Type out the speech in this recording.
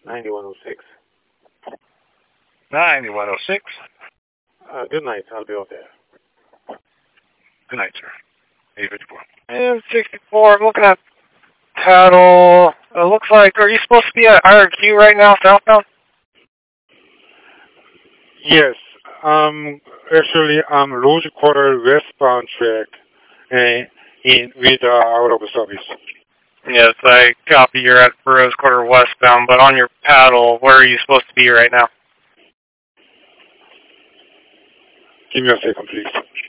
9106. 9106. Good night. I'll be over there. Good night, sir. 854. And 64, I'm looking at paddle. It looks like, are you supposed to be at IRQ right now, southbound? Yes. Actually, I'm Rose Quarter westbound track with out of service. Yes, I copy. You're at Burroughs Quarter westbound, but on your paddle, where are you supposed to be right now? Give me a second, please.